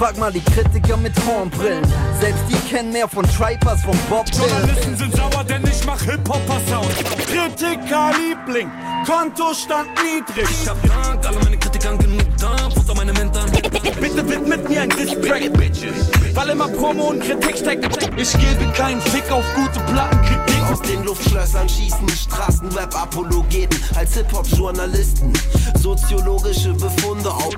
Frag mal die Kritiker mit Hornbrillen. Selbst die kennen mehr von Tribe als von Bob Dylan. Journalisten sind sauer, denn ich mach Hip-Hopper-Sound. Kritiker-Liebling, Kontostand niedrig. Ich hab Dank, alle meine Kritikern genug Dampf unter meine Mentern. Bitte widmet mir ein Diss-Track, Bitches. Weil immer Promo und Kritik steckt. Ich gebe keinen Fick auf gute Plattenkritik. Aus den Luftschlössern schießen Straßenrap-Apologeten als Hip-Hop-Journalisten. Soziologische Befunde auf.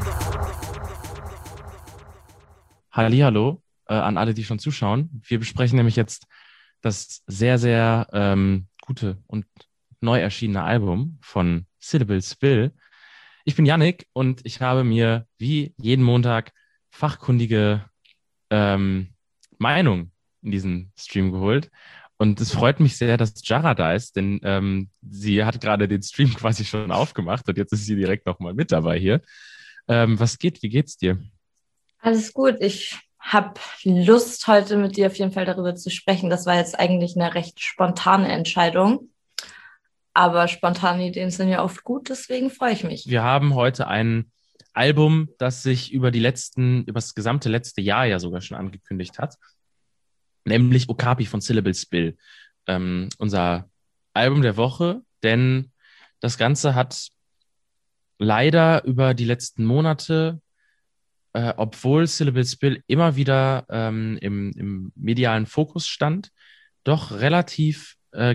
Hallihallo an alle, die schon zuschauen. Wir besprechen nämlich jetzt das sehr, sehr gute und neu erschienene Album von Syllable Spill. Ich bin Yannick und ich habe mir wie jeden Montag fachkundige Meinung in diesen Stream geholt. Und es freut mich sehr, dass Jara da ist, denn sie hat gerade den Stream quasi schon aufgemacht und jetzt ist sie direkt nochmal mit dabei hier. Was geht? Wie geht's dir? Alles gut. Ich habe Lust, heute mit dir auf jeden Fall darüber zu sprechen. Das war jetzt eigentlich eine recht spontane Entscheidung. Aber spontane Ideen sind ja oft gut, deswegen freue ich mich. Wir haben heute ein Album, das sich über das gesamte letzte Jahr ja sogar schon angekündigt hat. Nämlich Okapi von Syllable Spill. Unser Album der Woche, denn das Ganze hat leider über die letzten Monate, obwohl Syllable Spill immer wieder im medialen Fokus stand, doch relativ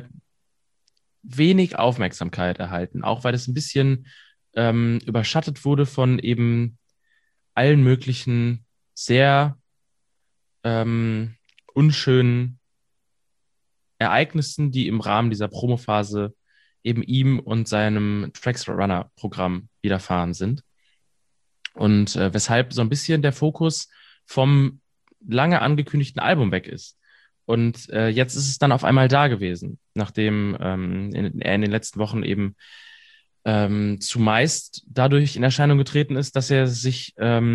wenig Aufmerksamkeit erhalten, auch weil es ein bisschen überschattet wurde von eben allen möglichen sehr unschönen Ereignissen, die im Rahmen dieser Promophase eben ihm und seinem Tracks Runner Programm widerfahren sind. Und weshalb so ein bisschen der Fokus vom lange angekündigten Album weg ist. Und jetzt ist es dann auf einmal da gewesen, nachdem er in den letzten Wochen eben zumeist dadurch in Erscheinung getreten ist, dass er sich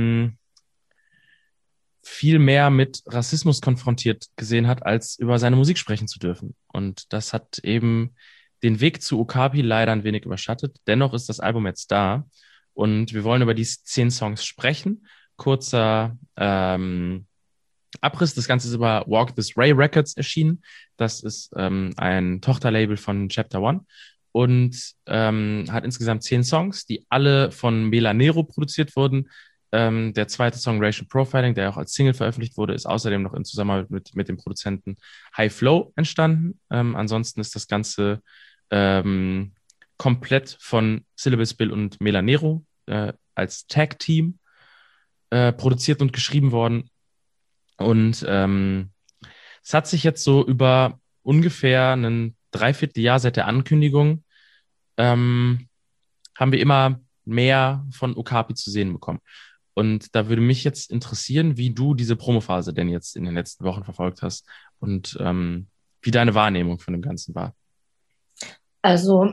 viel mehr mit Rassismus konfrontiert gesehen hat, als über seine Musik sprechen zu dürfen. Und das hat eben den Weg zu Okapi leider ein wenig überschattet. Dennoch ist das Album jetzt da und wir wollen über die 10 Songs sprechen. Kurzer Abriss, das Ganze ist über Walk This Ray Records erschienen. Das ist ein Tochterlabel von Chapter One und hat insgesamt 10 Songs, die alle von Melanero produziert wurden. Der zweite Song Racial Profiling, der auch als Single veröffentlicht wurde, ist außerdem noch in Zusammenarbeit mit dem Produzenten High Flow entstanden. Ansonsten ist das Ganze komplett von Syllable Spill und Melanero als Tag-Team produziert und geschrieben worden. Und es hat sich jetzt so über ungefähr ein Dreivierteljahr seit der Ankündigung haben wir immer mehr von Okapi zu sehen bekommen. Und da würde mich jetzt interessieren, wie du diese Promophase denn jetzt in den letzten Wochen verfolgt hast und wie deine Wahrnehmung von dem Ganzen war. Also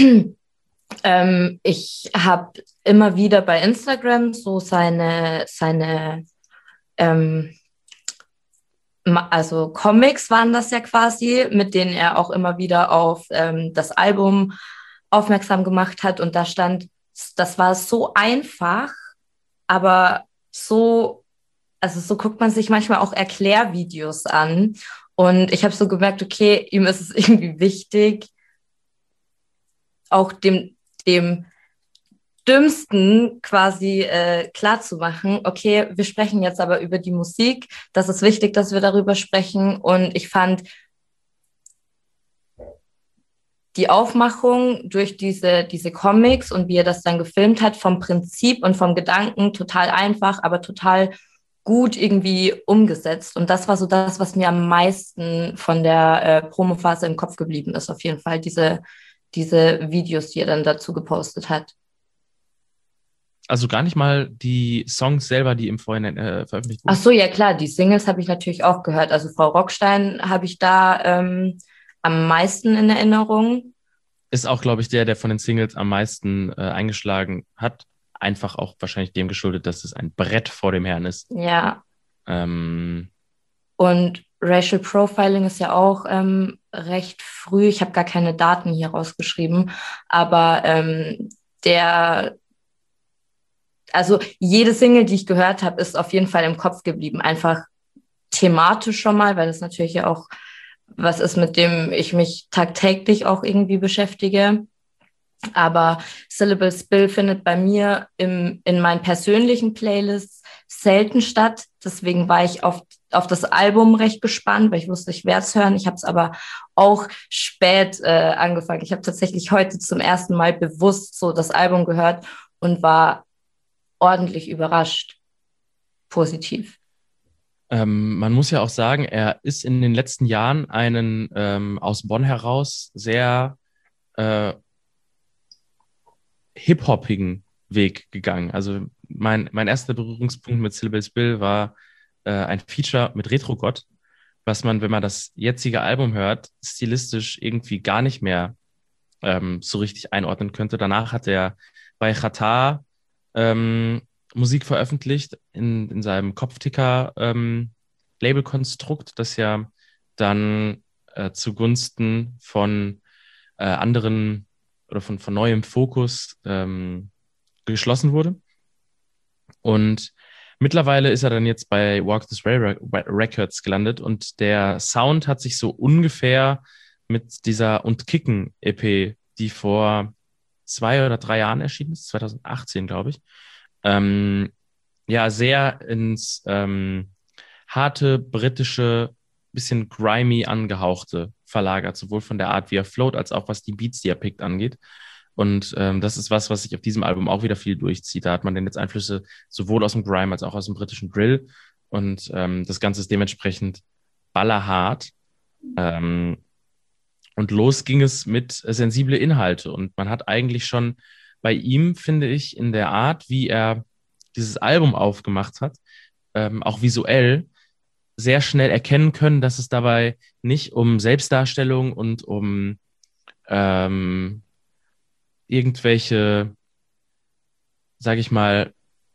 ich habe immer wieder bei Instagram so seine also Comics waren das ja quasi, mit denen er auch immer wieder auf das Album aufmerksam gemacht hat. Und da stand, das war so einfach, aber so guckt man sich manchmal auch Erklärvideos an. Und ich habe so gemerkt, okay, ihm ist es irgendwie wichtig, auch dem Dümmsten quasi klarzumachen, okay, wir sprechen jetzt aber über die Musik, das ist wichtig, dass wir darüber sprechen. Und ich fand die Aufmachung durch diese Comics und wie er das dann gefilmt hat, vom Prinzip und vom Gedanken total einfach, aber total gut irgendwie umgesetzt. Und das war so das, was mir am meisten von der Promophase im Kopf geblieben ist, auf jeden Fall, diese Videos, die er dann dazu gepostet hat. Also gar nicht mal die Songs selber, die im Vorhinein veröffentlicht wurden? Ach so, ja klar, die Singles habe ich natürlich auch gehört. Also Frau Rockstein habe ich da am meisten in Erinnerung. Ist auch, glaube ich, der von den Singles am meisten eingeschlagen hat. Einfach auch wahrscheinlich dem geschuldet, dass es ein Brett vor dem Herrn ist. Ja. Und Racial Profiling ist ja auch recht früh. Ich habe gar keine Daten hier rausgeschrieben. Aber also jede Single, die ich gehört habe, ist auf jeden Fall im Kopf geblieben. Einfach thematisch schon mal, weil das natürlich ja auch was ist, mit dem ich mich tagtäglich auch irgendwie beschäftige. Aber Syllable Spill findet bei mir in meinen persönlichen Playlists selten statt. Deswegen war ich auf das Album recht gespannt, weil ich wusste, ich werde es hören. Ich habe es aber auch spät angefangen. Ich habe tatsächlich heute zum ersten Mal bewusst so das Album gehört und war ordentlich überrascht. Positiv. Man muss ja auch sagen, er ist in den letzten Jahren einen aus Bonn heraus sehr hip-hoppigen Weg gegangen. Also mein erster Berührungspunkt mit Syllable Spill war ein Feature mit Retro-Gott, was man, wenn man das jetzige Album hört, stilistisch irgendwie gar nicht mehr so richtig einordnen könnte. Danach hat er bei Xatar Musik veröffentlicht in seinem Kopfticker Labelkonstrukt, das ja dann zugunsten von anderen oder von neuem Fokus geschlossen wurde. Und mittlerweile ist er dann jetzt bei Walk This Way Records gelandet und der Sound hat sich so ungefähr mit dieser Und Kicken EP, die vor 2 oder 3 Jahren erschienen ist, 2018, glaube ich, ja, sehr ins harte, britische, bisschen grimy angehauchte verlagert, sowohl von der Art, wie er float, als auch was die Beats, die er pickt, angeht. Und das ist was sich auf diesem Album auch wieder viel durchzieht. Da hat man dann jetzt Einflüsse sowohl aus dem Grime als auch aus dem britischen Drill. Und das Ganze ist dementsprechend ballerhart. Und los ging es mit sensible Inhalte. Und man hat eigentlich schon bei ihm, finde ich, in der Art, wie er dieses Album aufgemacht hat, auch visuell, sehr schnell erkennen können, dass es dabei nicht um Selbstdarstellung und um irgendwelche, sage ich mal,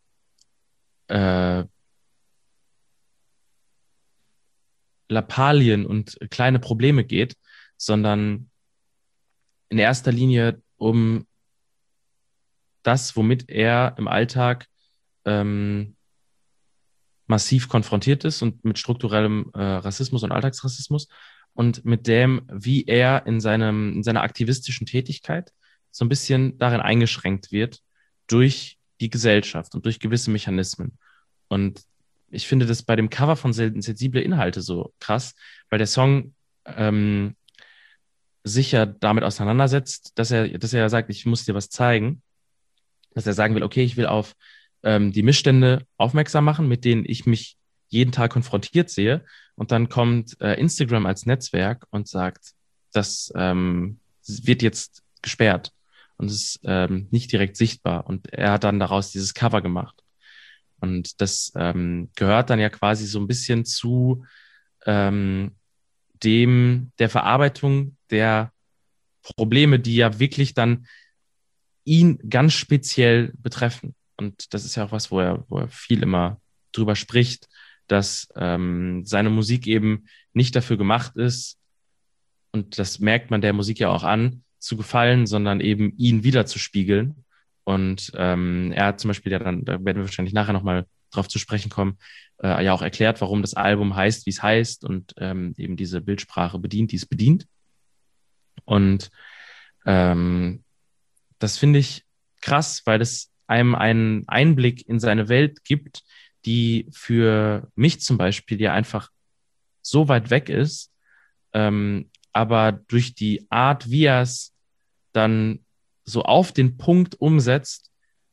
Lappalien und kleine Probleme geht, sondern in erster Linie um das, womit er im Alltag massiv konfrontiert ist und mit strukturellem Rassismus und Alltagsrassismus und mit dem, wie er in seiner aktivistischen Tätigkeit so ein bisschen darin eingeschränkt wird durch die Gesellschaft und durch gewisse Mechanismen. Und ich finde das bei dem Cover von Sensible Inhalte so krass, weil der Song sich ja damit auseinandersetzt, dass er sagt, ich muss dir was zeigen, dass er sagen will, okay, ich will auf die Missstände aufmerksam machen, mit denen ich mich jeden Tag konfrontiert sehe. Und dann kommt Instagram als Netzwerk und sagt, das wird jetzt gesperrt und es ist nicht direkt sichtbar. Und er hat dann daraus dieses Cover gemacht. Und das gehört dann ja quasi so ein bisschen zu der Verarbeitung der Probleme, die ja wirklich dann ihn ganz speziell betreffen. Und das ist ja auch was, wo er viel immer drüber spricht, dass seine Musik eben nicht dafür gemacht ist, und das merkt man der Musik ja auch an, zu gefallen, sondern eben ihn wiederzuspiegeln. Und er hat zum Beispiel ja dann, da werden wir wahrscheinlich nachher nochmal drauf zu sprechen kommen, ja auch erklärt, warum das Album heißt, wie es heißt und eben diese Bildsprache bedient, die es bedient. Und das finde ich krass, weil es einem einen Einblick in seine Welt gibt, die für mich zum Beispiel ja einfach so weit weg ist, aber durch die Art, wie er es dann so auf den Punkt umsetzt,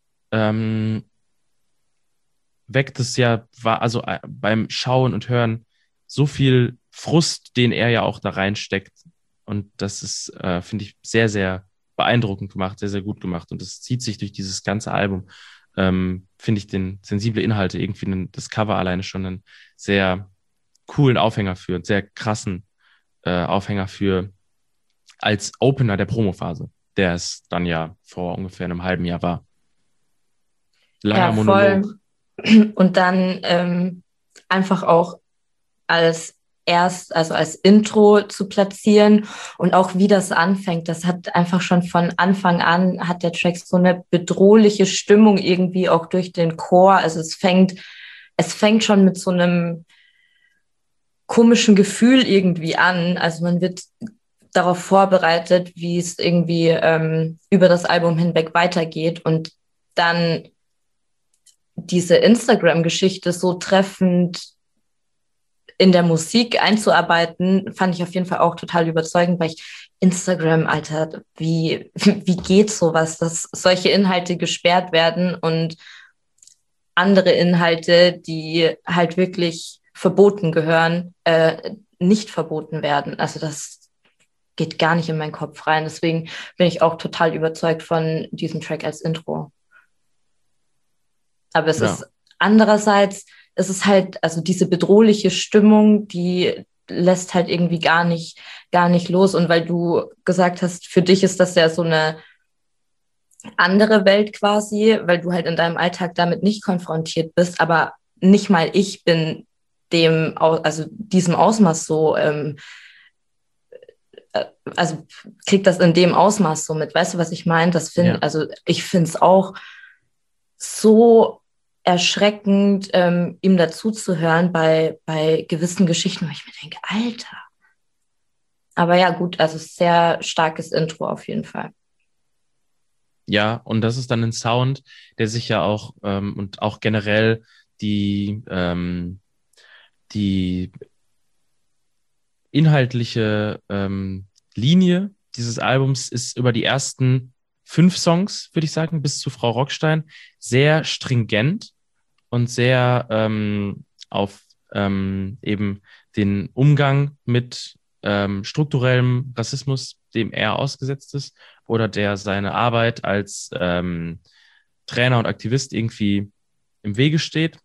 weckt es ja, also beim Schauen und Hören so viel Frust, den er ja auch da reinsteckt. Und das ist, finde ich, sehr, sehr beeindruckend gemacht, sehr, sehr gut gemacht. Und das zieht sich durch dieses ganze Album. Finde ich den sensible Inhalte irgendwie, das Cover alleine schon einen sehr coolen Aufhänger für, einen sehr krassen Aufhänger für als Opener der Promophase, der es dann ja vor ungefähr einem halben Jahr war. Langer Monolog. Und dann einfach auch als also als Intro zu platzieren und auch wie das anfängt. Das hat einfach schon von Anfang an, hat der Track so eine bedrohliche Stimmung irgendwie auch durch den Chor. Also es fängt schon mit so einem komischen Gefühl irgendwie an. Also man wird darauf vorbereitet, wie es irgendwie über das Album hinweg weitergeht und dann diese Instagram-Geschichte so treffend in der Musik einzuarbeiten, fand ich auf jeden Fall auch total überzeugend, weil ich Instagram, Alter, wie geht sowas, dass solche Inhalte gesperrt werden und andere Inhalte, die halt wirklich verboten gehören, nicht verboten werden. Also das geht gar nicht in meinen Kopf rein. Deswegen bin ich auch total überzeugt von diesem Track als Intro. Aber es ist andererseits, es ist halt, also diese bedrohliche Stimmung, die lässt halt irgendwie gar nicht los. Und weil du gesagt hast, für dich ist das ja so eine andere Welt quasi, weil du halt in deinem Alltag damit nicht konfrontiert bist, aber nicht mal ich bin diesem Ausmaß so, also krieg das in dem Ausmaß so mit. Weißt du, was ich meine? Also ich finde es auch so erschreckend, ihm dazu zu hören bei gewissen Geschichten, wo ich mir denke, Alter. Aber ja, gut, also sehr starkes Intro auf jeden Fall. Ja, und das ist dann ein Sound, der sich ja auch und auch generell die inhaltliche Linie dieses Albums ist über die ersten 5 Songs, würde ich sagen, bis zu Frau Rockstein, sehr stringent und sehr auf eben den Umgang mit strukturellem Rassismus, dem er ausgesetzt ist, oder der seine Arbeit als Trainer und Aktivist irgendwie im Wege steht,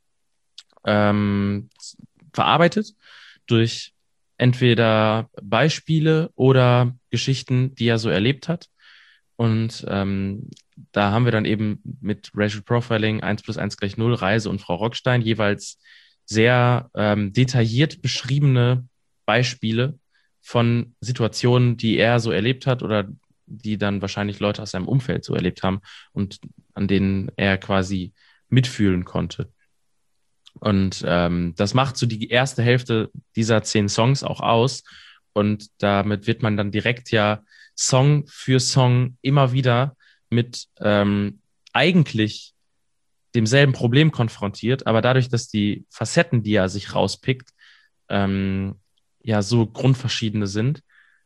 verarbeitet durch entweder Beispiele oder Geschichten, die er so erlebt hat. Und da haben wir dann eben mit Racial Profiling 1+1 = 0, Reise und Frau Rockstein jeweils sehr detailliert beschriebene Beispiele von Situationen, die er so erlebt hat oder die dann wahrscheinlich Leute aus seinem Umfeld so erlebt haben und an denen er quasi mitfühlen konnte. Und das macht so die erste Hälfte dieser 10 Songs auch aus. Und damit wird man dann direkt ja Song für Song immer wieder mit eigentlich demselben Problem konfrontiert. Aber dadurch, dass die Facetten, die er sich rauspickt, ja so grundverschiedene sind,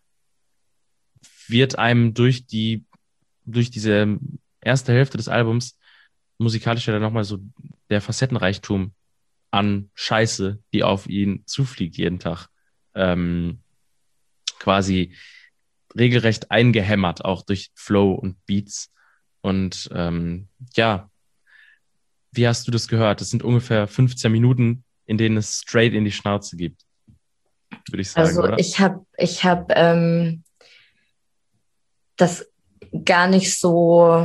wird einem durch diese erste Hälfte des Albums musikalisch ja dann nochmal so der Facettenreichtum an Scheiße, die auf ihn zufliegt jeden Tag, quasi regelrecht eingehämmert, auch durch Flow und Beats. Und ja, wie hast du das gehört? Das sind ungefähr 15 Minuten, in denen es straight in die Schnauze gibt, würde ich sagen, also oder? ich hab das gar nicht so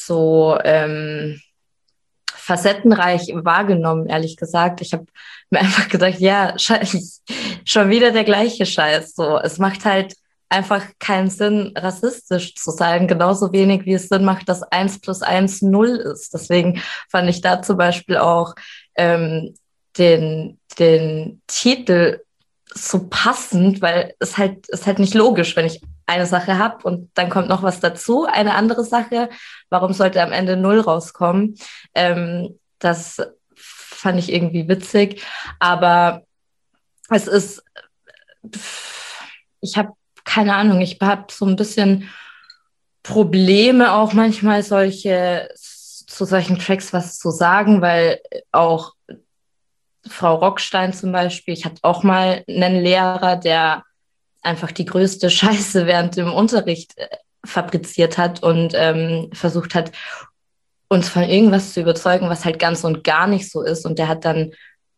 facettenreich wahrgenommen, ehrlich gesagt. Ich habe mir einfach gedacht, ja, schon wieder der gleiche Scheiß. So, es macht halt einfach keinen Sinn, rassistisch zu sein, genauso wenig wie es Sinn macht, dass 1+1 0 ist. Deswegen fand ich da zum Beispiel auch den Titel so passend, weil es ist halt nicht logisch, wenn ich eine Sache habe und dann kommt noch was dazu, eine andere Sache. Warum sollte am Ende 0 rauskommen? Das fand ich irgendwie witzig, aber es ist, ich habe keine Ahnung, ich habe so ein bisschen Probleme auch manchmal zu solchen Tracks was zu sagen, weil auch Frau Rockstein zum Beispiel, ich hatte auch mal einen Lehrer, der einfach die größte Scheiße während dem Unterricht fabriziert hat und versucht hat, uns von irgendwas zu überzeugen, was halt ganz und gar nicht so ist. Und der hat dann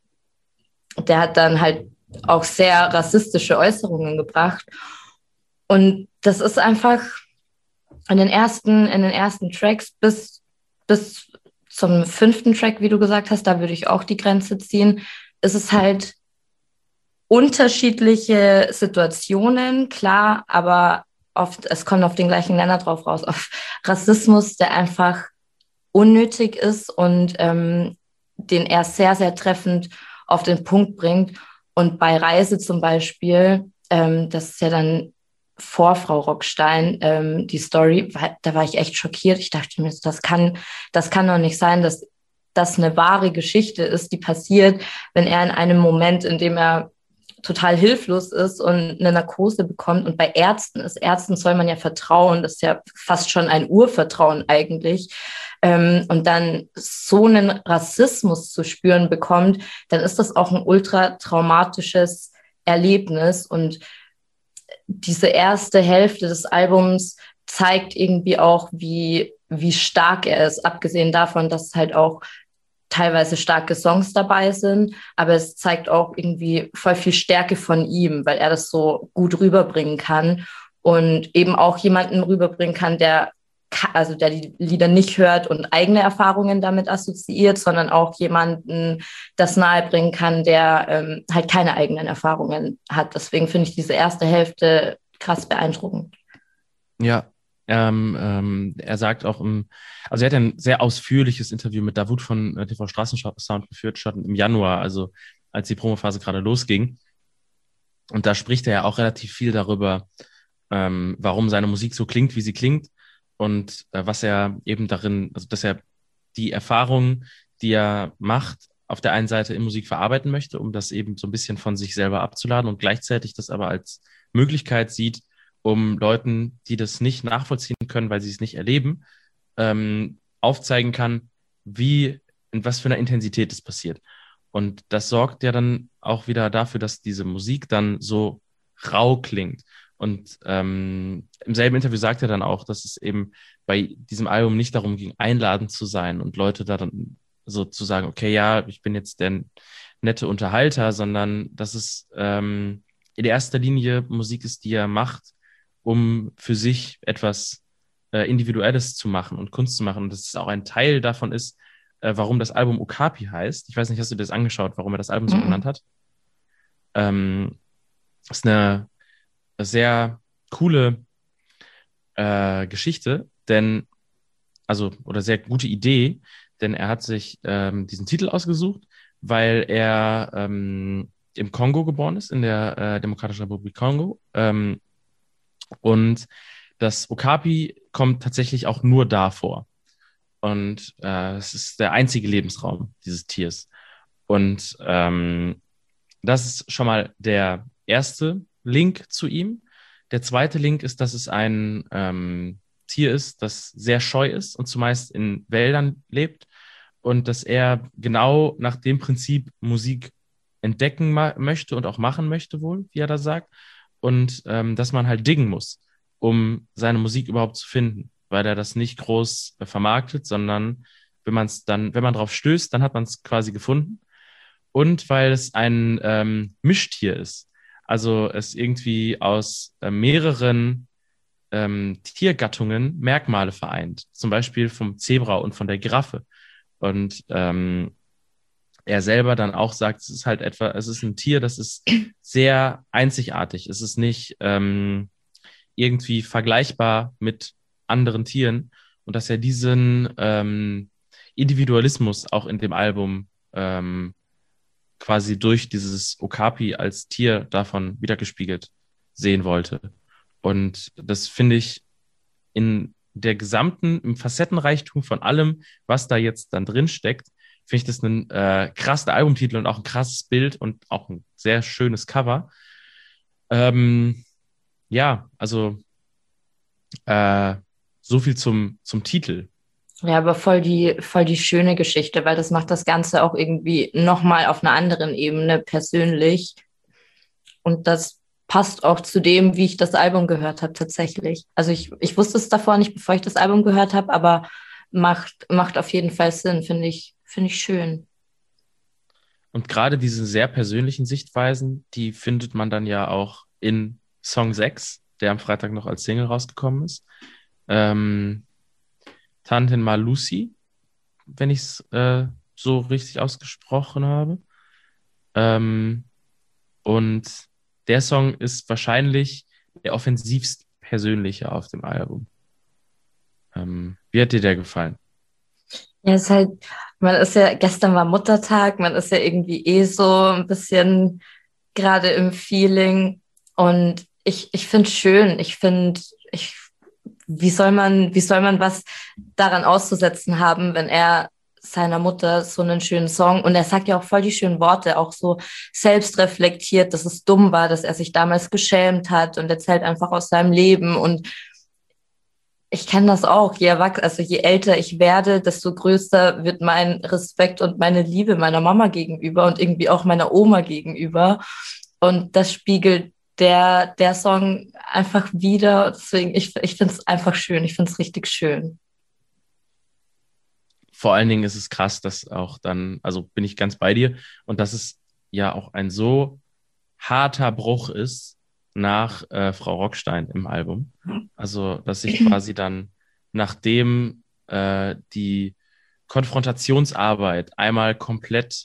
halt auch sehr rassistische Äußerungen gebracht. Und das ist einfach in den ersten Tracks bis zum 5. Track, wie du gesagt hast, da würde ich auch die Grenze ziehen, ist es halt unterschiedliche Situationen, klar, aber oft, es kommt auf den gleichen Nenner drauf raus, auf Rassismus, der einfach unnötig ist und den er sehr, sehr treffend auf den Punkt bringt. Und bei Reise zum Beispiel, das ist ja dann vor Frau Rockstein, die Story, da war ich echt schockiert. Ich dachte mir, das kann doch nicht sein, dass das eine wahre Geschichte ist, die passiert, wenn er in einem Moment, in dem er total hilflos ist und eine Narkose bekommt. Und bei Ärzten soll man ja vertrauen, das ist ja fast schon ein Urvertrauen eigentlich. Und dann so einen Rassismus zu spüren bekommt, dann ist das auch ein ultra traumatisches Erlebnis. Und diese erste Hälfte des Albums zeigt irgendwie auch, wie stark er ist, abgesehen davon, dass halt auch teilweise starke Songs dabei sind, aber es zeigt auch irgendwie voll viel Stärke von ihm, weil er das so gut rüberbringen kann und eben auch jemanden rüberbringen kann, der die Lieder nicht hört und eigene Erfahrungen damit assoziiert, sondern auch jemanden das nahebringen kann, der halt keine eigenen Erfahrungen hat. Deswegen finde ich diese erste Hälfte krass beeindruckend. Ja, er sagt auch also er hat ein sehr ausführliches Interview mit Davut von TV Straßensound geführt, schon im Januar, also als die Promophase gerade losging. Und da spricht er ja auch relativ viel darüber, warum seine Musik so klingt, wie sie klingt und was er eben darin, also dass er die Erfahrungen, die er macht, auf der einen Seite in Musik verarbeiten möchte, um das eben so ein bisschen von sich selber abzuladen und gleichzeitig das aber als Möglichkeit sieht, um Leuten, die das nicht nachvollziehen können, weil sie es nicht erleben, aufzeigen kann, in was für einer Intensität es passiert. Und das sorgt ja dann auch wieder dafür, dass diese Musik dann so rau klingt. Und im selben Interview sagt er dann auch, dass es eben bei diesem Album nicht darum ging, einladend zu sein und Leute da dann so zu sagen, okay, ja, ich bin jetzt der nette Unterhalter, sondern dass es in erster Linie Musik ist, die er macht, um für sich etwas Individuelles zu machen und Kunst zu machen. Und dass es auch ein Teil davon ist, warum das Album Okapi heißt. Ich weiß nicht, hast du dir das angeschaut, warum er das Album so genannt hat? Das ist eine sehr coole Geschichte, oder sehr gute Idee, denn er hat sich diesen Titel ausgesucht, weil er im Kongo geboren ist, in der Demokratischen Republik Kongo. Und das Okapi kommt tatsächlich auch nur da vor. Und es ist der einzige Lebensraum dieses Tiers. Und das ist schon mal der erste Link zu ihm. Der zweite Link ist, dass es ein Tier ist, das sehr scheu ist und zumeist in Wäldern lebt. Und dass er genau nach dem Prinzip Musik entdecken möchte und auch machen möchte wohl, wie er da sagt. Und dass man halt diggen muss, um seine Musik überhaupt zu finden, weil er das nicht groß vermarktet, sondern wenn man drauf stößt, dann hat man es quasi gefunden. Und weil es ein Mischtier ist, also es irgendwie aus mehreren Tiergattungen Merkmale vereint, zum Beispiel vom Zebra und von der Giraffe. Und er selber dann auch sagt, es ist ein Tier, das ist sehr einzigartig. Es ist nicht irgendwie vergleichbar mit anderen Tieren und dass er diesen Individualismus auch in dem Album quasi durch dieses Okapi als Tier davon wiedergespiegelt sehen wollte. Und das finde ich im Facettenreichtum von allem, was da jetzt dann drin steckt, finde ich das ein krasser Albumtitel und auch ein krasses Bild und auch ein sehr schönes Cover. Ja, also so viel zum Titel. Ja, aber voll die schöne Geschichte, weil das macht das Ganze auch irgendwie nochmal auf einer anderen Ebene persönlich. Und das passt auch zu dem, wie ich das Album gehört habe tatsächlich. Also ich wusste es davor nicht, bevor ich das Album gehört habe, aber macht auf jeden Fall Sinn, finde ich schön. Und gerade diese sehr persönlichen Sichtweisen, die findet man dann ja auch in Song 6, der am Freitag noch als Single rausgekommen ist. Tantin Mal Lucy, wenn ich es so richtig ausgesprochen habe. Und der Song ist wahrscheinlich der offensivst persönliche auf dem Album. Wie hat dir der gefallen? Ja, ist halt, man ist ja, gestern war Muttertag, man ist ja irgendwie so ein bisschen gerade im Feeling. Und ich finde es schön. Wie soll man was daran auszusetzen haben, wenn er seiner Mutter so einen schönen Song, und er sagt ja auch voll die schönen Worte, auch so selbstreflektiert, dass es dumm war, dass er sich damals geschämt hat, und erzählt einfach aus seinem Leben. Und ich kenne das auch, je älter ich werde, desto größer wird mein Respekt und meine Liebe meiner Mama gegenüber und irgendwie auch meiner Oma gegenüber. Und das spiegelt der Song einfach wieder. Deswegen, ich finde es einfach schön. Ich finde es richtig schön. Vor allen Dingen ist es krass, dass auch dann, also bin ich ganz bei dir, und dass es ja auch ein so harter Bruch ist nach Frau Rockstein im Album. Also, dass sich quasi dann, nachdem die Konfrontationsarbeit einmal komplett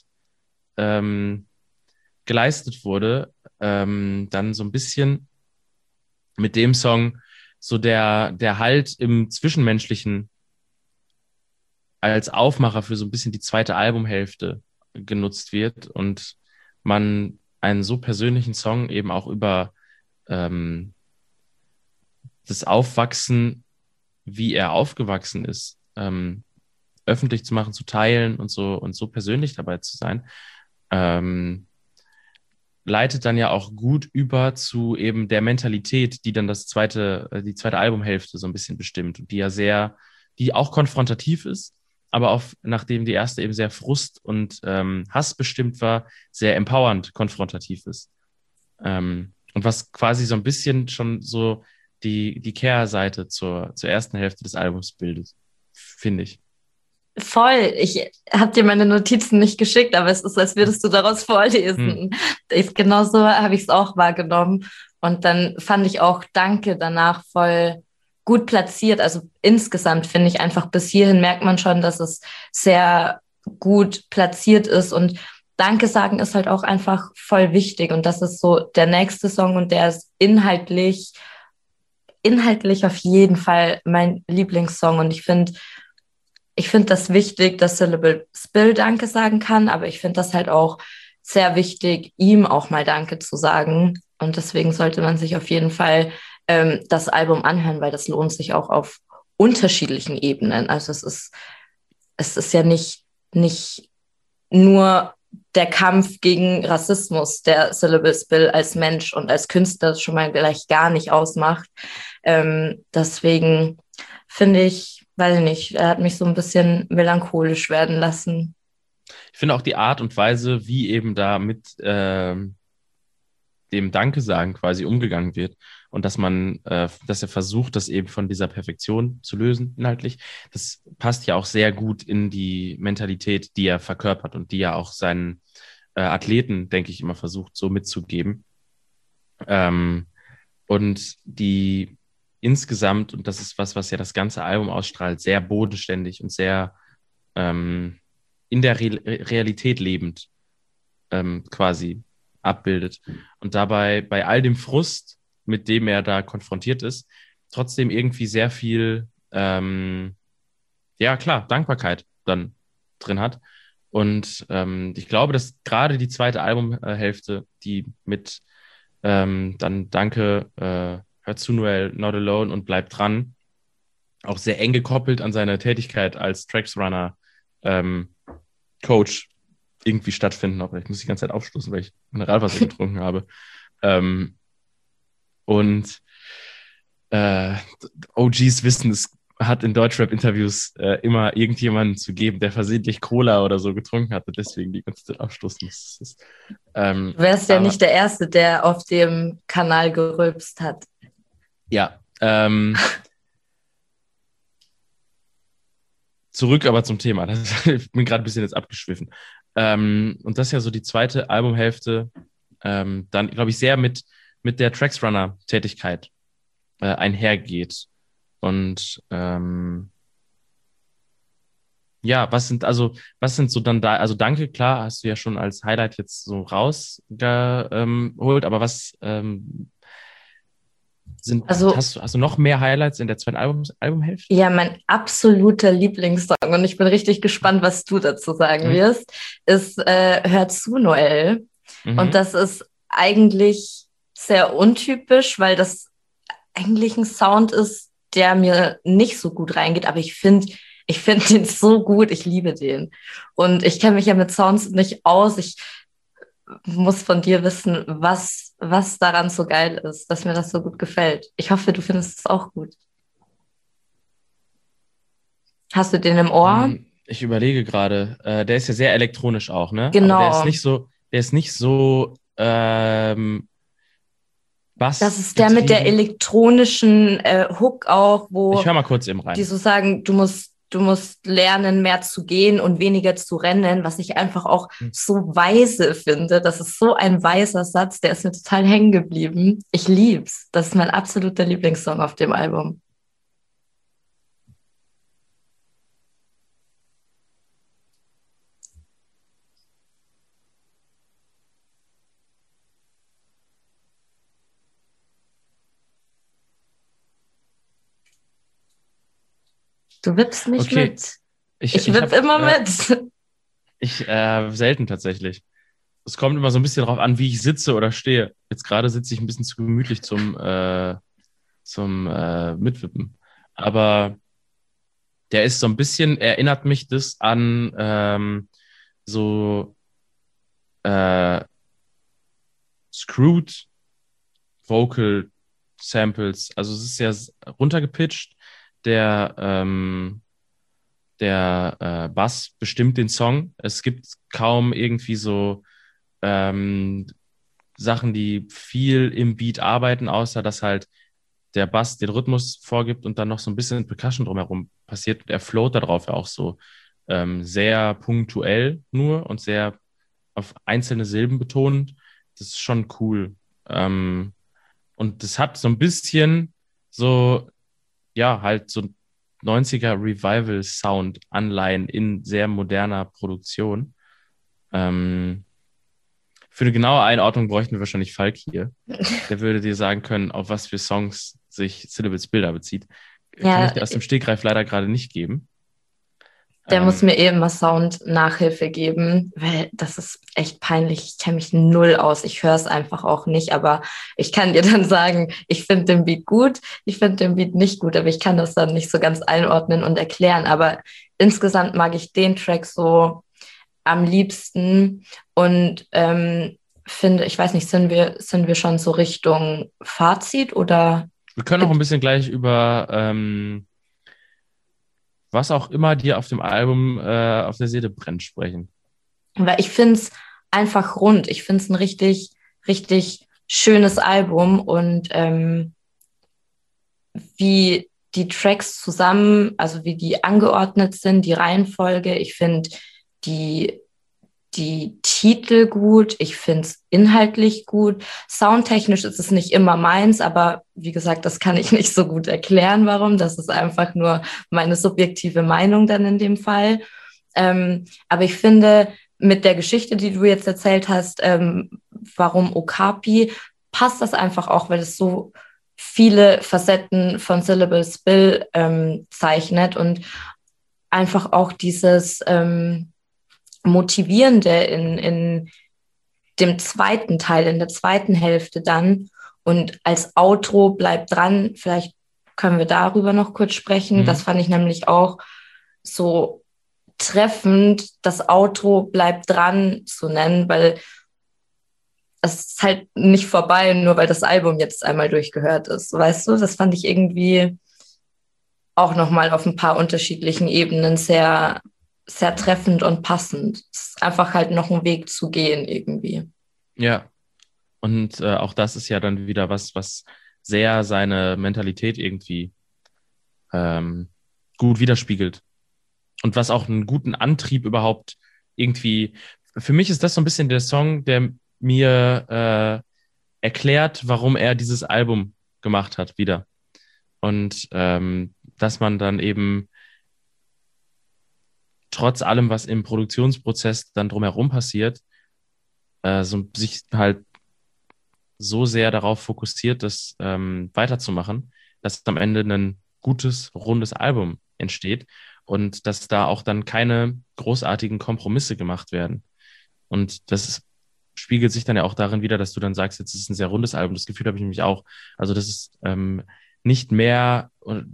geleistet wurde, dann so ein bisschen mit dem Song so der Halt im Zwischenmenschlichen als Aufmacher für so ein bisschen die zweite Albumhälfte genutzt wird und man einen so persönlichen Song eben auch über das Aufwachsen, wie er aufgewachsen ist, öffentlich zu machen, zu teilen und so persönlich dabei zu sein, leitet dann ja auch gut über zu eben der Mentalität, die dann die zweite Albumhälfte so ein bisschen bestimmt und die auch konfrontativ ist, aber nachdem die erste eben sehr Frust und Hass bestimmt war, sehr empowernd konfrontativ ist. Und was quasi so ein bisschen schon so die Kehrseite zur ersten Hälfte des Albums bildet, finde ich. Voll. Ich habe dir meine Notizen nicht geschickt, aber es ist, als würdest du daraus vorlesen. Genauso habe ich es auch wahrgenommen. Und dann fand ich auch Danke danach voll gut platziert. Also insgesamt finde ich einfach, bis hierhin merkt man schon, dass es sehr gut platziert ist. Und Danke sagen ist halt auch einfach voll wichtig. Und das ist so der nächste Song, und der ist inhaltlich auf jeden Fall mein Lieblingssong. Und ich finde das wichtig, dass Syllable Spill Danke sagen kann, aber ich finde das halt auch sehr wichtig, ihm auch mal Danke zu sagen. Und deswegen sollte man sich auf jeden Fall das Album anhören, weil das lohnt sich auch auf unterschiedlichen Ebenen. Also es ist ja nicht nur der Kampf gegen Rassismus, der Syllable Spill als Mensch und als Künstler schon mal gleich gar nicht ausmacht. Deswegen finde ich, weiß ich nicht, er hat mich so ein bisschen melancholisch werden lassen. Ich finde auch die Art und Weise, wie eben da mit dem Danke sagen quasi umgegangen wird und dass er versucht, das eben von dieser Perfektion zu lösen inhaltlich, das passt ja auch sehr gut in die Mentalität, die er verkörpert und die er auch seinen Athleten, denke ich, immer versucht so mitzugeben. Und die insgesamt, und das ist was ja das ganze Album ausstrahlt, sehr bodenständig und sehr in der Realität lebend quasi abbildet. Und dabei bei all dem Frust, mit dem er da konfrontiert ist, trotzdem irgendwie sehr viel, Dankbarkeit dann drin hat. Und ich glaube, dass gerade die zweite Albumhälfte, die mit dann Danke, hör zu, Noel, Not Alone und Bleib dran, auch sehr eng gekoppelt an seine Tätigkeit als Tracksrunner Coach irgendwie stattfinden. Aber ich muss die ganze Zeit aufstoßen, weil ich Mineralwasser getrunken habe. OGs wissen, es hat in Deutschrap-Interviews immer irgendjemanden zu geben, der versehentlich Cola oder so getrunken hat und deswegen die ganze Zeit aufstoßen muss. Du wärst ja nicht der Erste, der auf dem Kanal gerülpst hat. Ja. Zurück aber zum Thema. Ich bin gerade ein bisschen jetzt abgeschwiffen. Und das ist ja so die zweite Albumhälfte, dann, glaube ich, sehr mit der Tracksrunner-Tätigkeit einhergeht. Und was sind so dann da, also Danke, klar, hast du ja schon als Highlight jetzt so rausgeholt, aber was Also hast du noch mehr Highlights in der zweiten Albumhälfte? ja, mein absoluter Lieblingssong, und ich bin richtig gespannt, was du dazu sagen wirst, ist Hör zu, Noel. Und das ist eigentlich sehr untypisch, weil das eigentlich ein Sound ist, der mir nicht so gut reingeht, aber ich finde den so gut, ich liebe den. Und ich kenne mich ja mit Sounds nicht aus. Ich muss von dir wissen, was daran so geil ist, dass mir das so gut gefällt. Ich hoffe, du findest es auch gut. Hast du den im Ohr? Ich überlege gerade, der ist ja sehr elektronisch auch, ne? Genau. Aber der ist nicht so Bass. Das ist der mit der elektronischen Hook auch, wo ich höre mal kurz eben rein. Die so sagen, du musst lernen, mehr zu gehen und weniger zu rennen, was ich einfach auch so weise finde. Das ist so ein weiser Satz, der ist mir total hängen geblieben. Ich lieb's. Das ist mein absoluter Lieblingssong auf dem Album. Du wippst mich mit. Ich wipp immer mit. Selten tatsächlich. Es kommt immer so ein bisschen darauf an, wie ich sitze oder stehe. Jetzt gerade sitze ich ein bisschen zu gemütlich zum Mitwippen. Aber der ist so ein bisschen, erinnert mich das an so Screwed Vocal Samples. Also es ist ja runtergepitcht. Der Bass bestimmt den Song. Es gibt kaum irgendwie so Sachen, die viel im Beat arbeiten, außer dass halt der Bass den Rhythmus vorgibt und dann noch so ein bisschen Percussion drumherum passiert. Er float darauf ja auch so sehr punktuell nur und sehr auf einzelne Silben betont. Das ist schon cool. Und das hat so ein bisschen so, ja, halt so 90er Revival-Sound Anleihen in sehr moderner Produktion. Für eine genaue Einordnung bräuchten wir wahrscheinlich Falk hier. Der würde dir sagen können, auf was für Songs sich Syllables Bilder bezieht. Kann ich dir aus dem Stegreif leider gerade nicht geben. Der muss mir eben mal Sound-Nachhilfe geben, weil das ist echt peinlich. Ich kenne mich null aus. Ich höre es einfach auch nicht, aber ich kann dir dann sagen, ich finde den Beat gut, ich finde den Beat nicht gut, aber ich kann das dann nicht so ganz einordnen und erklären. Aber insgesamt mag ich den Track so am liebsten und finde, ich weiß nicht, sind wir schon so Richtung Fazit oder? Wir können auch ein bisschen gleich über was auch immer dir auf dem Album auf der Seele brennt sprechen. Weil ich finde es einfach rund. Ich finde es ein richtig, richtig schönes Album und wie die Tracks zusammen, also wie die angeordnet sind, die Reihenfolge. Ich finde die Titel gut, ich finde es inhaltlich gut. Soundtechnisch ist es nicht immer meins, aber wie gesagt, das kann ich nicht so gut erklären, warum. Das ist einfach nur meine subjektive Meinung dann in dem Fall. Aber ich finde, mit der Geschichte, die du jetzt erzählt hast, warum Okapi, passt das einfach auch, weil es so viele Facetten von Syllables Bill zeichnet und einfach auch dieses Motivierende in dem zweiten Teil, in der zweiten Hälfte dann. Und als Outro bleibt dran, vielleicht können wir darüber noch kurz sprechen. Das fand ich nämlich auch so treffend, das Outro bleibt dran zu nennen, weil es ist halt nicht vorbei, nur weil das Album jetzt einmal durchgehört ist. Weißt du, das fand ich irgendwie auch nochmal auf ein paar unterschiedlichen Ebenen sehr, sehr treffend und passend. Es ist einfach halt noch ein Weg zu gehen irgendwie. Ja, und auch das ist ja dann wieder was sehr seine Mentalität irgendwie gut widerspiegelt. Und was auch einen guten Antrieb überhaupt irgendwie, für mich ist das so ein bisschen der Song, der mir erklärt, warum er dieses Album gemacht hat wieder. Und dass man dann eben trotz allem, was im Produktionsprozess dann drumherum passiert, sich halt so sehr darauf fokussiert, das weiterzumachen, dass am Ende ein gutes, rundes Album entsteht und dass da auch dann keine großartigen Kompromisse gemacht werden. Und spiegelt sich dann ja auch darin wieder, dass du dann sagst, jetzt ist es ein sehr rundes Album. Das Gefühl habe ich nämlich auch. Also das ist nicht mehr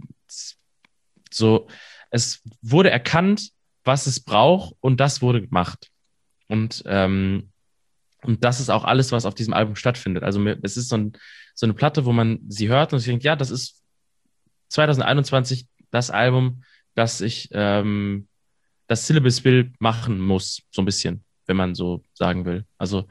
so, es wurde erkannt, was es braucht und das wurde gemacht. Und das ist auch alles, was auf diesem Album stattfindet. Also es ist so eine Platte, wo man sie hört und sich denkt, ja, das ist 2021 das Album, das ich das Syllable Spill machen muss, so ein bisschen, wenn man so sagen will. Also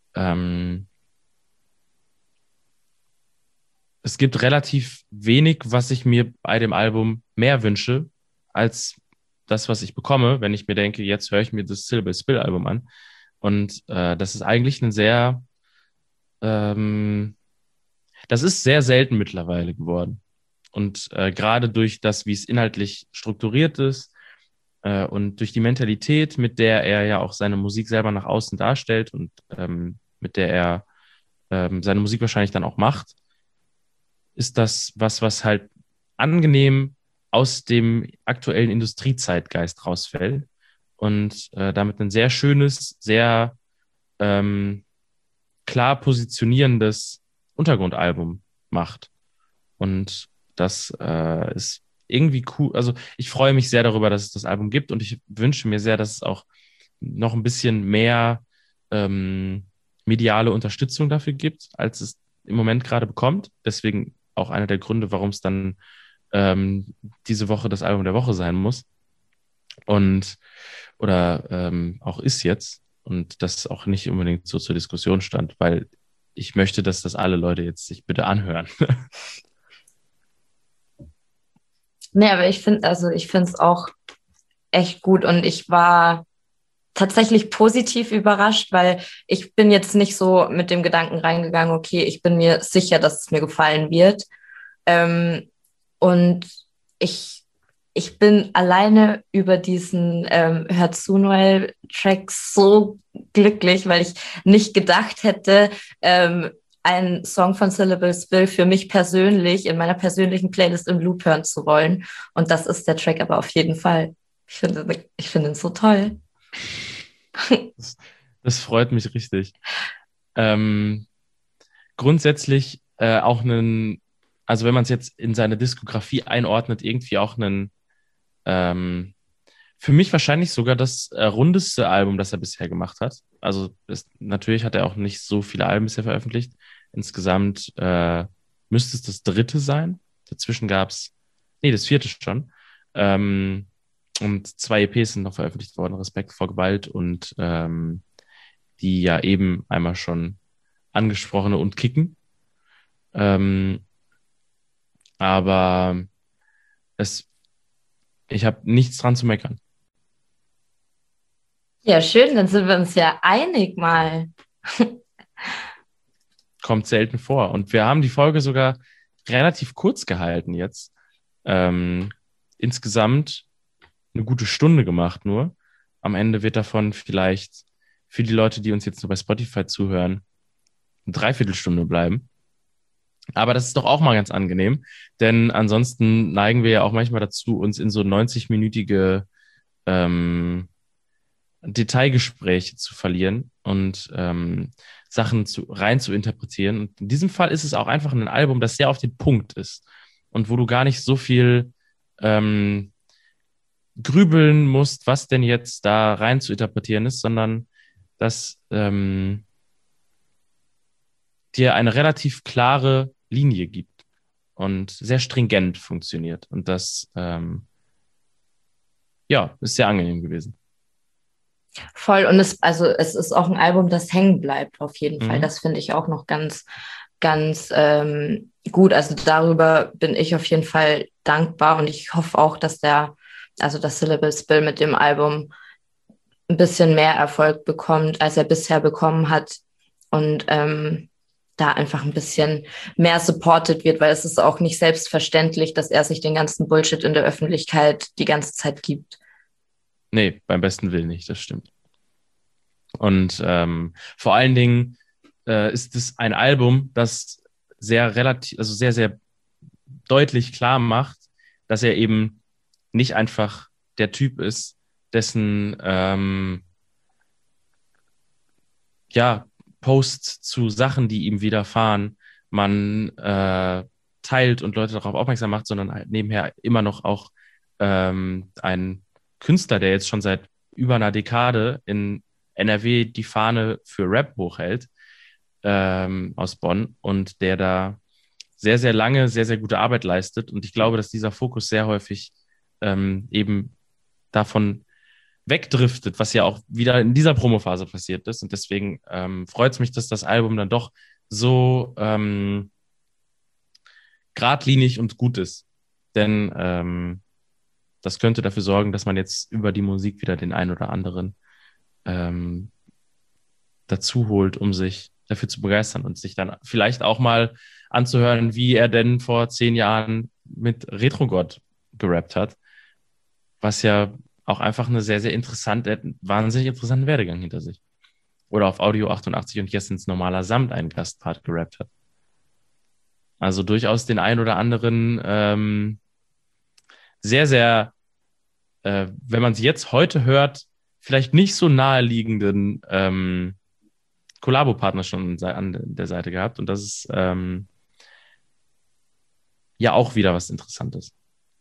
es gibt relativ wenig, was ich mir bei dem Album mehr wünsche, als das, was ich bekomme, wenn ich mir denke, jetzt höre ich mir das Syllable Spill Album an. Und das ist eigentlich das ist sehr selten mittlerweile geworden. Und gerade durch das, wie es inhaltlich strukturiert ist und durch die Mentalität, mit der er ja auch seine Musik selber nach außen darstellt und mit der er seine Musik wahrscheinlich dann auch macht, ist das was halt angenehm aus dem aktuellen Industriezeitgeist rausfällt und damit ein sehr schönes, sehr klar positionierendes Untergrundalbum macht. Und das ist irgendwie cool. Also ich freue mich sehr darüber, dass es das Album gibt und ich wünsche mir sehr, dass es auch noch ein bisschen mehr mediale Unterstützung dafür gibt, als es im Moment gerade bekommt. Deswegen auch einer der Gründe, warum es dann diese Woche das Album der Woche sein muss. Oder auch ist jetzt. Und das auch nicht unbedingt so zur Diskussion stand, weil ich möchte, dass das alle Leute jetzt sich bitte anhören. Nee, aber ich finde es auch echt gut und ich war tatsächlich positiv überrascht, weil ich bin jetzt nicht so mit dem Gedanken reingegangen, okay, ich bin mir sicher, dass es mir gefallen wird. Und ich bin alleine über diesen Hör zu, Noel-Track so glücklich, weil ich nicht gedacht hätte, einen Song von Syllable Spill für mich persönlich in meiner persönlichen Playlist im Loop hören zu wollen. Und das ist der Track aber auf jeden Fall. Ich finde ihn so toll. Das freut mich richtig. Grundsätzlich auch also wenn man es jetzt in seine Diskografie einordnet, irgendwie auch für mich wahrscheinlich sogar das rundeste Album, das er bisher gemacht hat. Also natürlich hat er auch nicht so viele Alben bisher veröffentlicht. Insgesamt müsste es das dritte sein. Dazwischen das vierte schon. Und 2 EPs sind noch veröffentlicht worden, Respekt vor Gewalt und die ja eben einmal schon angesprochene und Kicken. Aber ich habe nichts dran zu meckern. Ja, schön, dann sind wir uns ja einig mal. Kommt selten vor. Und wir haben die Folge sogar relativ kurz gehalten jetzt. Insgesamt eine gute Stunde gemacht nur. Am Ende wird davon vielleicht für die Leute, die uns jetzt nur bei Spotify zuhören, eine Dreiviertelstunde bleiben. Aber das ist doch auch mal ganz angenehm, denn ansonsten neigen wir ja auch manchmal dazu, uns in so 90-minütige Detailgespräche zu verlieren und Sachen rein zu interpretieren. Und in diesem Fall ist es auch einfach ein Album, das sehr auf den Punkt ist und wo du gar nicht so viel grübeln musst, was denn jetzt da rein zu interpretieren ist, sondern dass dir eine relativ klare Linie gibt und sehr stringent funktioniert. Und das ist sehr angenehm gewesen. Voll. Und es ist auch ein Album, das hängen bleibt, auf jeden Fall. Das finde ich auch noch ganz, ganz gut. Also darüber bin ich auf jeden Fall dankbar und ich hoffe auch, dass das Syllable Spill mit dem Album ein bisschen mehr Erfolg bekommt, als er bisher bekommen hat und da einfach ein bisschen mehr supported wird, weil es ist auch nicht selbstverständlich, dass er sich den ganzen Bullshit in der Öffentlichkeit die ganze Zeit gibt. Nee, beim besten Willen nicht, das stimmt. Und vor allen Dingen ist es ein Album, das sehr, sehr deutlich klar macht, dass er eben nicht einfach der Typ ist, dessen Posts zu Sachen, die ihm widerfahren, man teilt und Leute darauf aufmerksam macht, sondern halt nebenher immer noch auch ein Künstler, der jetzt schon seit über einer Dekade in NRW die Fahne für Rap hochhält, aus Bonn, und der da sehr, sehr lange, sehr, sehr gute Arbeit leistet. Und ich glaube, dass dieser Fokus sehr häufig eben davon wegdriftet, was ja auch wieder in dieser Promophase passiert ist. Und deswegen freut es mich, dass das Album dann doch so geradlinig und gut ist. Denn das könnte dafür sorgen, dass man jetzt über die Musik wieder den einen oder anderen dazu holt, um sich dafür zu begeistern und sich dann vielleicht auch mal anzuhören, wie er denn vor 10 Jahren mit Retrogott gerappt hat, was ja auch einfach eine sehr, sehr wahnsinnig interessanten Werdegang hinter sich. Oder auf Audio 88 und jetzt ins normaler Samt einen Gastpart gerappt hat. Also durchaus den ein oder anderen sehr, sehr, wenn man sie jetzt heute hört, vielleicht nicht so naheliegenden Kollabo-Partner schon an der Seite gehabt. Und das ist ja auch wieder was Interessantes.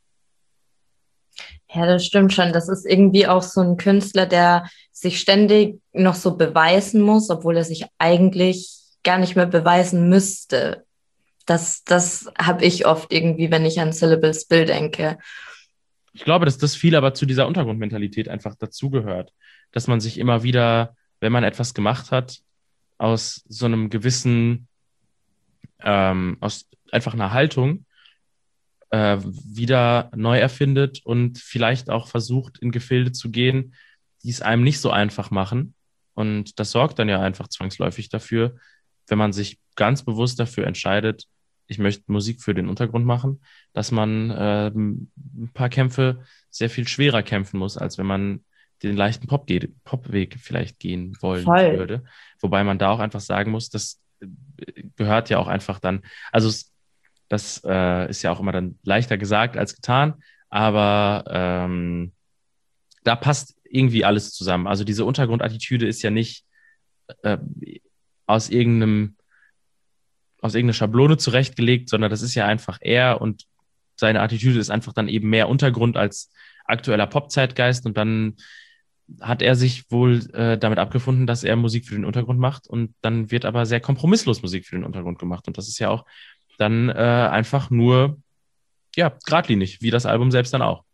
Ja, das stimmt schon. Das ist irgendwie auch so ein Künstler, der sich ständig noch so beweisen muss, obwohl er sich eigentlich gar nicht mehr beweisen müsste. Das habe ich oft irgendwie, wenn ich an Syllable Spill denke. Ich glaube, dass das viel aber zu dieser Untergrundmentalität einfach dazugehört, dass man sich immer wieder, wenn man etwas gemacht hat, aus so einem gewissen, aus einfach einer Haltung wieder neu erfindet und vielleicht auch versucht, in Gefilde zu gehen, die es einem nicht so einfach machen. Und das sorgt dann ja einfach zwangsläufig dafür, wenn man sich ganz bewusst dafür entscheidet, ich möchte Musik für den Untergrund machen, dass man ein paar Kämpfe sehr viel schwerer kämpfen muss, als wenn man den leichten Popweg vielleicht gehen wollen würde. Wobei man da auch einfach sagen muss, das gehört ja auch einfach dann, also das ist ja auch immer dann leichter gesagt als getan, aber da passt irgendwie alles zusammen. Also diese Untergrundattitüde ist ja nicht aus irgendeiner Schablone zurechtgelegt, sondern das ist ja einfach er, und seine Attitüde ist einfach dann eben mehr Untergrund als aktueller Pop-Zeitgeist, und dann hat er sich wohl damit abgefunden, dass er Musik für den Untergrund macht, und dann wird aber sehr kompromisslos Musik für den Untergrund gemacht, und das ist ja auch dann einfach nur, ja, geradlinig, wie das Album selbst dann auch.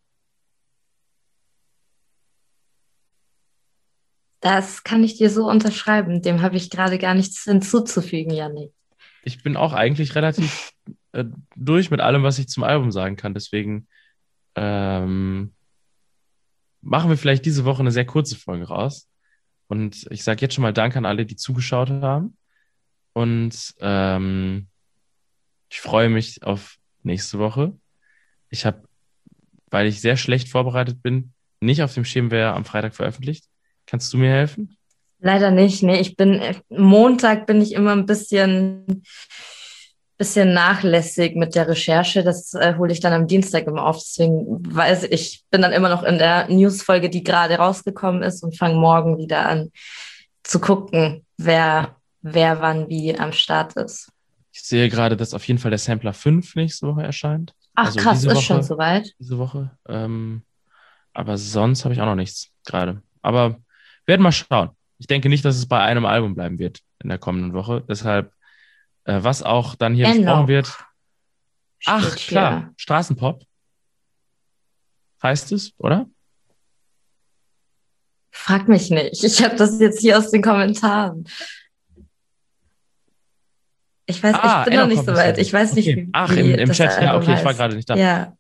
Das kann ich dir so unterschreiben. Dem habe ich gerade gar nichts hinzuzufügen, Jannik. Ich bin auch eigentlich relativ durch mit allem, was ich zum Album sagen kann. Deswegen machen wir vielleicht diese Woche eine sehr kurze Folge raus. Und ich sage jetzt schon mal Danke an alle, die zugeschaut haben. Und ich freue mich auf nächste Woche. Ich habe, weil ich sehr schlecht vorbereitet bin, nicht auf dem Schirm, wer am Freitag veröffentlicht. Kannst du mir helfen? Leider nicht. Nee, Montag bin ich immer ein bisschen nachlässig mit der Recherche. Das hole ich dann am Dienstag immer auf. Deswegen bin dann immer noch in der Newsfolge, die gerade rausgekommen ist, und fange morgen wieder an zu gucken, wer wann wie am Start ist. Ich sehe gerade, dass auf jeden Fall der Sampler 5 nächste Woche erscheint. Ach also krass, ist schon soweit. Diese Woche. Aber sonst habe ich auch noch nichts gerade. Aber werden mal schauen. Ich denke nicht, dass es bei einem Album bleiben wird in der kommenden Woche. Deshalb, was auch dann hier besprochen wird. Ach, klar, hier. Straßenpop heißt es, oder? Frag mich nicht. Ich habe das jetzt hier aus den Kommentaren. Ich weiß, ich bin noch nicht so weit. Ich weiß nicht, wie Ach, im Chat, ja, okay, ich war gerade nicht da. Ja.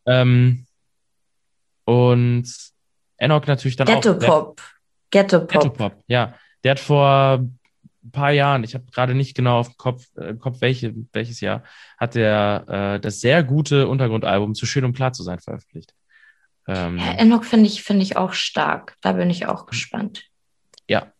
Und Enoch natürlich dann auch. Ghetto Pop, ja. Der hat vor ein paar Jahren, ich habe gerade nicht genau auf dem Kopf welches Jahr, hat der das sehr gute Untergrundalbum Zu schön, um klar zu sein veröffentlicht. Ja, Enoch finde ich auch stark. Da bin ich auch gespannt. Ja.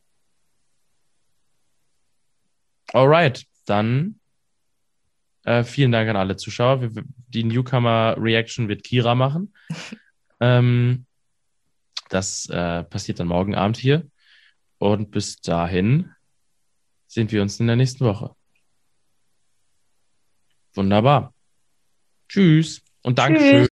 Alright, dann vielen Dank an alle Zuschauer. Die Newcomer-Reaction wird Kira machen. Das passiert dann morgen Abend hier. Und bis dahin sehen wir uns in der nächsten Woche. Wunderbar. Tschüss und Dankeschön. Tschüss.